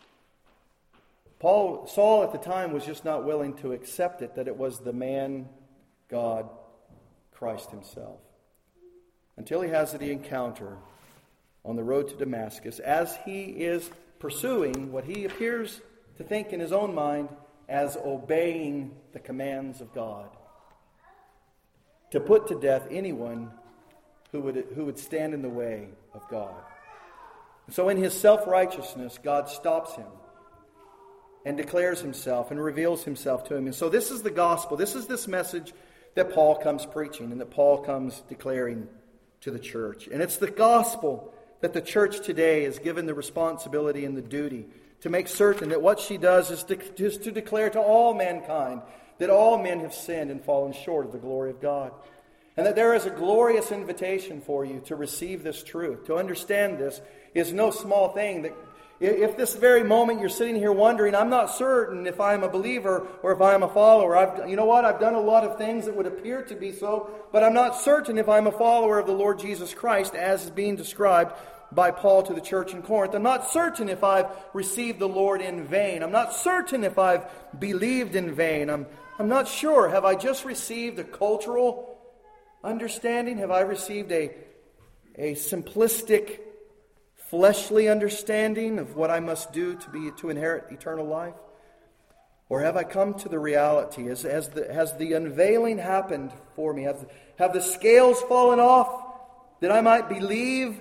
Paul, Saul at the time was just not willing to accept it, that it was the man, God, Christ himself. Until he has the encounter on the road to Damascus, as he is pursuing what he appears to think in his own mind as obeying the commands of God, to put to death anyone who would, who would stand in the way of God. So in his self-righteousness, God stops him and declares himself and reveals himself to him. And so this is the gospel. This is this message that Paul comes preaching and that Paul comes declaring to the church. And it's the gospel that the church today is given the responsibility and the duty to make certain that what she does is to, is to declare to all mankind that all men have sinned and fallen short of the glory of God. And that there is a glorious invitation for you to receive this truth. To understand this is no small thing. That if this very moment you're sitting here wondering, I'm not certain if I'm a believer or if I'm a follower. I've, you know what? I've done a lot of things that would appear to be so, but I'm not certain if I'm a follower of the Lord Jesus Christ as is being described by Paul to the church in Corinth. I'm not certain if I've received the Lord in vain. I'm not certain if I've believed in vain. I'm, I'm not sure. Have I just received a cultural understanding? Have I received a, a simplistic, fleshly understanding of what I must do to be to inherit eternal life? Or have I come to the reality? Has, has, the, has the unveiling happened for me? Have, have the scales fallen off that I might believe,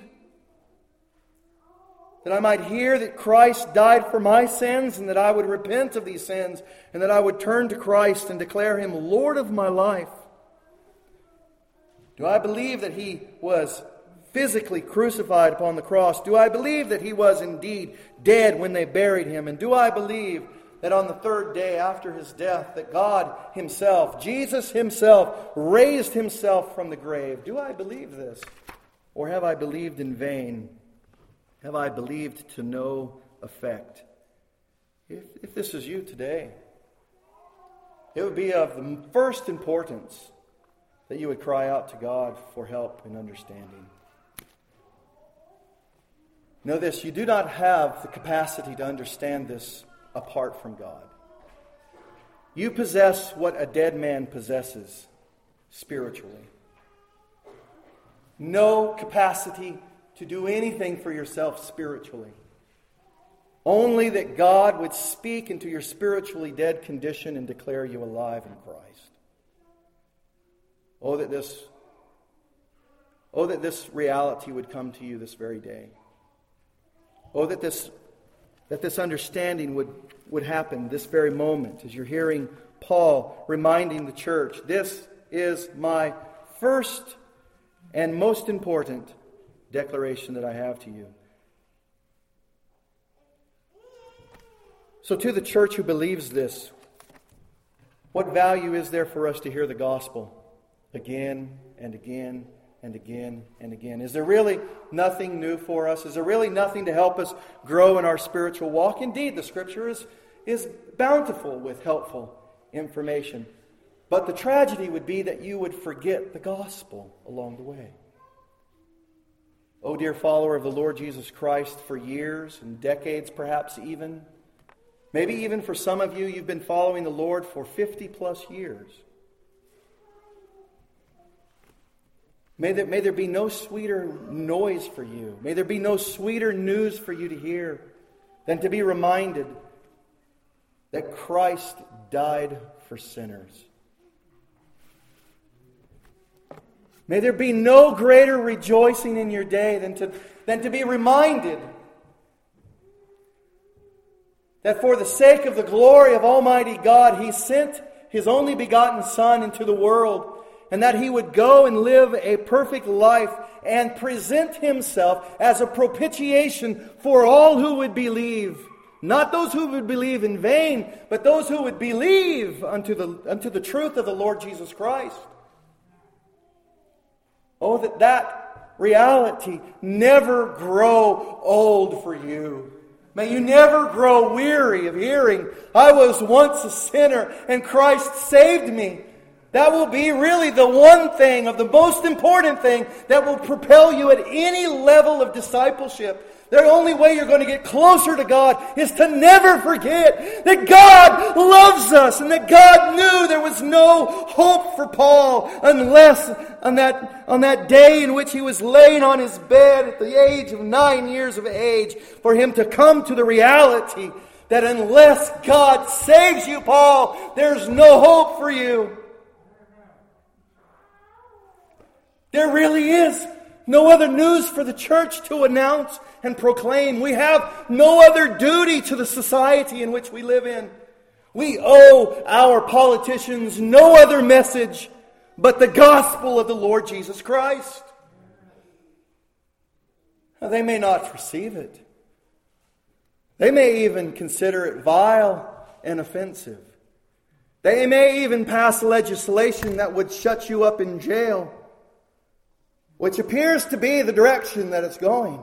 that I might hear that Christ died for my sins and that I would repent of these sins and that I would turn to Christ and declare Him Lord of my life? Do I believe that He was physically crucified upon the cross? Do I believe that He was indeed dead when they buried Him? And do I believe that on the third day after His death that God Himself, Jesus Himself, raised Himself from the grave? Do I believe this? Or have I believed in vain? Have I believed to no effect? If, if this is you today, it would be of the first importance that you would cry out to God for help in understanding. Know this, you do not have the capacity to understand this apart from God. You possess what a dead man possesses spiritually. No capacity to do anything for yourself spiritually. Only that God would speak into your spiritually dead condition and declare you alive in Christ. Oh, that this, oh, that this reality would come to you this very day. Oh, that this, that this understanding would, would happen this very moment as you're hearing Paul reminding the church, this is my first and most important declaration that I have to you. So to the church who believes this, what value is there for us to hear the gospel again and again and again and again? Is there really nothing new for us? Is there really nothing to help us grow in our spiritual walk? Indeed, the Scripture is, is bountiful with helpful information. But the tragedy would be that you would forget the gospel along the way. Oh, dear follower of the Lord Jesus Christ, for years and decades perhaps even, maybe even for some of you, you've been following the Lord for fifty plus years. May there, may there be no sweeter noise for you. May there be no sweeter news for you to hear than to be reminded that Christ died for sinners. May there be no greater rejoicing in your day than to, than to be reminded that for the sake of the glory of Almighty God, He sent His only begotten Son into the world, and that He would go and live a perfect life and present Himself as a propitiation for all who would believe. Not those who would believe in vain, but those who would believe unto the, unto the truth of the Lord Jesus Christ. Oh, that that reality never grow old for you. May you never grow weary of hearing, I was once a sinner and Christ saved me. That will be really the one thing, of the most important thing, that will propel you at any level of discipleship. The only way you're going to get closer to God is to never forget that God loves us and that God knew there was no hope for Paul unless on that, on that day in which he was laying on his bed at the age of nine years of age, for him to come to the reality that unless God saves you, Paul, there's no hope for you. There really is no other news for the church to announce and proclaim. We have no other duty to the society in which we live in. We owe our politicians no other message but the gospel of the Lord Jesus Christ. Now, they may not receive it. They may even consider it vile and offensive. They may even pass legislation that would shut you up in jail, which appears to be the direction that it's going.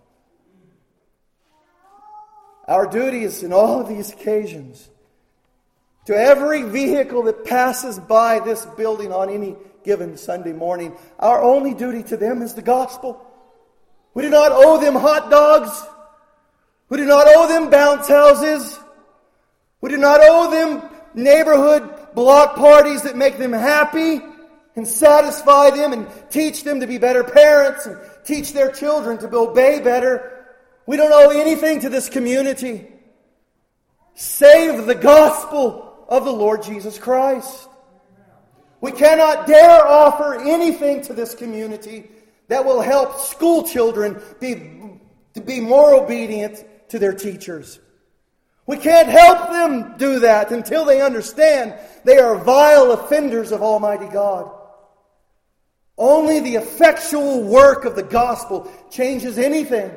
Our duty is in all of these occasions, to every vehicle that passes by this building on any given Sunday morning, our only duty to them is the gospel. We do not owe them hot dogs. We do not owe them bounce houses. We do not owe them neighborhood block parties that make them happy and satisfy them and teach them to be better parents and teach their children to obey better. We don't owe anything to this community save the gospel of the Lord Jesus Christ. We cannot dare offer anything to this community that will help school children be, to be more obedient to their teachers. We can't help them do that until they understand they are vile offenders of Almighty God. Only the effectual work of the gospel changes anything.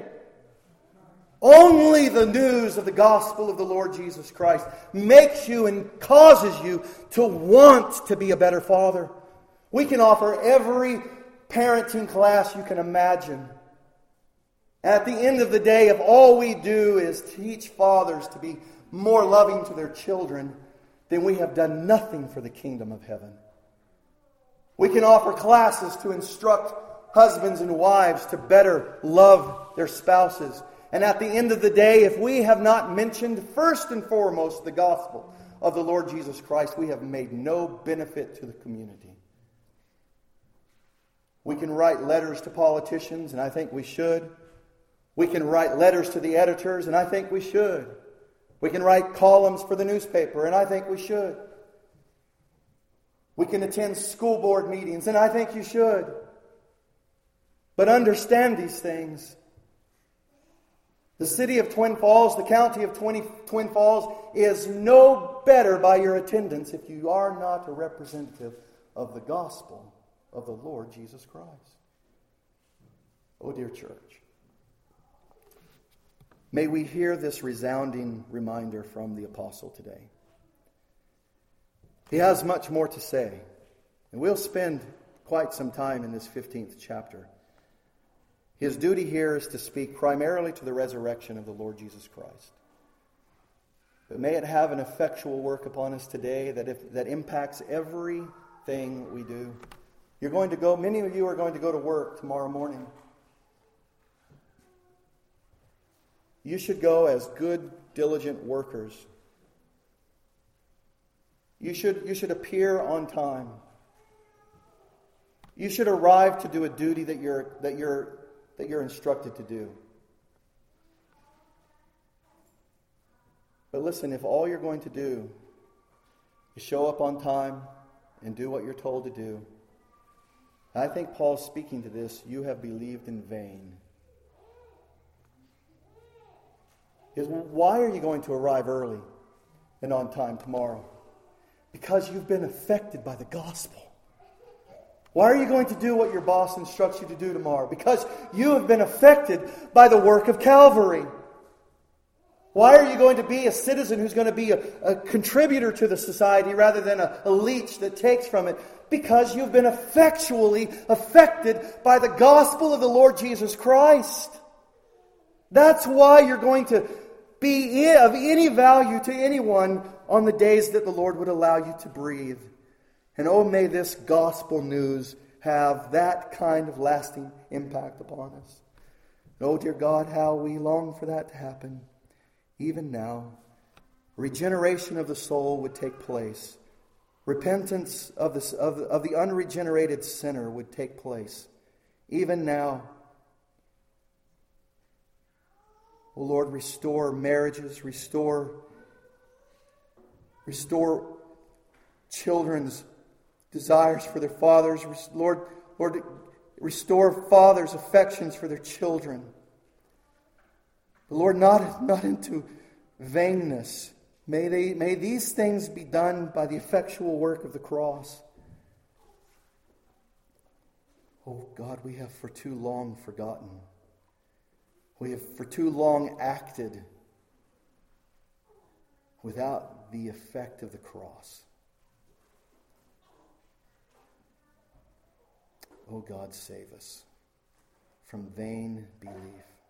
Only the news of the gospel of the Lord Jesus Christ makes you and causes you to want to be a better father. We can offer every parenting class you can imagine. At the end of the day, if all we do is teach fathers to be more loving to their children, then we have done nothing for the kingdom of heaven. We can offer classes to instruct husbands and wives to better love their spouses. And at the end of the day, if we have not mentioned first and foremost the gospel of the Lord Jesus Christ, we have made no benefit to the community. We can write letters to politicians, and I think we should. We can write letters to the editors, and I think we should. We can write columns for the newspaper, and I think we should. We can attend school board meetings, and I think you should. But understand these things. The city of Twin Falls, the county of Twin Falls, is no better by your attendance if you are not a representative of the gospel of the Lord Jesus Christ. Oh, dear church, may we hear this resounding reminder from the apostle today. He has much more to say, and we'll spend quite some time in this fifteenth chapter. His duty here is to speak primarily to the resurrection of the Lord Jesus Christ. But may it have an effectual work upon us today that if, that impacts everything we do. You're going to go, many of you are going to go to work tomorrow morning. You should go as good, diligent workers. You should, you should appear on time. You should arrive to do a duty that you're, that you're, that you're instructed to do. But listen, if all you're going to do is show up on time and do what you're told to do, I think Paul's speaking to this. You have believed in vain. Is why are you going to arrive early and on time tomorrow? Because you've been affected by the gospel. Why are you going to do what your boss instructs you to do tomorrow? Because you have been affected by the work of Calvary. Why are you going to be a citizen who's going to be a, a contributor to the society rather than a, a leech that takes from it? Because you've been effectually affected by the gospel of the Lord Jesus Christ. That's why you're going to be of any value to anyone on the days that the Lord would allow you to breathe. And oh, may this gospel news have that kind of lasting impact upon us. Oh, dear God, how we long for that to happen. Even now, regeneration of the soul would take place. Repentance of the, of, the, of the unregenerated sinner would take place. Even now. Oh Lord, restore marriages, restore, restore children's desires for their fathers. Lord, Lord, restore fathers' affections for their children. But Lord, not, not into vainness. May they, may these things be done by the effectual work of the cross. Oh God, we have for too long forgotten. We have for too long acted without the effect of the cross. Oh God, save us from vain belief.